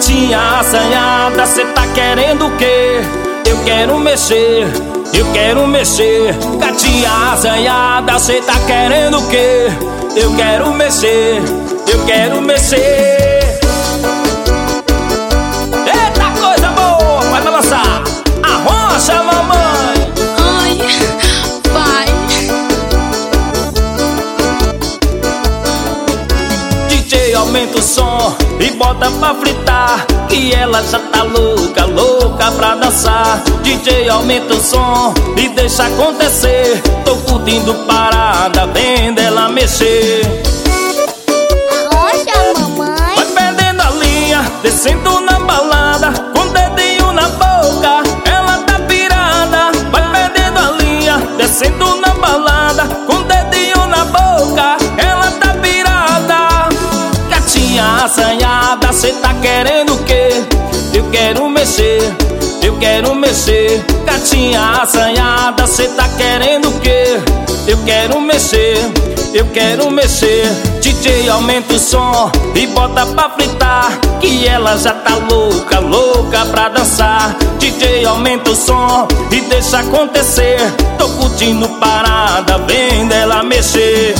Gatinha assanhada, cê tá querendo o quê? Eu quero mexer, eu quero mexer. Gatinha assanhada, cê tá querendo o quê? Eu quero mexer, eu quero mexer. Eita coisa boa, vai balançar. Arrocha, mamãe. Ai, vai. DJ, aumenta o som e bota pra fritar, que ela já tá louca, louca pra dançar. DJ, aumenta o som e deixa acontecer. Tô curtindo parada, vendo ela mexer. Arrocha, mamãe. Vai perdendo a linha, descendo na balada, com o dedinho na boca, ela tá pirada. Vai perdendo a linha, descendo na balada, com o dedinho na boca, ela tá pirada. Gatinha assanhada, cê tá querendo o quê? Eu quero mexer, eu quero mexer. Gatinha assanhada, cê tá querendo o quê? Eu quero mexer, eu quero mexer. DJ, aumenta o som e bota pra fritar, que ela já tá louca, louca pra dançar. DJ, aumenta o som e deixa acontecer. Tô curtindo parada, vendo ela mexer.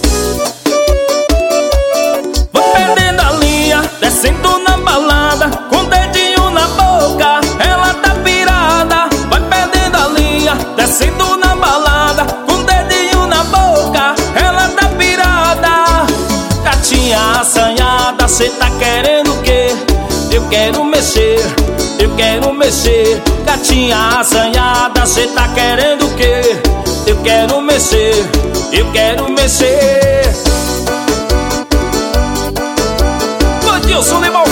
Vou perdendo a linha, descendo na balada, com o dedinho na boca, ela tá pirada. Vai perdendo a linha, descendo na balada, com o dedinho na boca, ela tá pirada. Gatinha assanhada, cê tá querendo o quê? Eu quero mexer, eu quero mexer. Gatinha assanhada, cê tá querendo o quê? Eu quero mexer, eu quero mexer. Dilson Limão.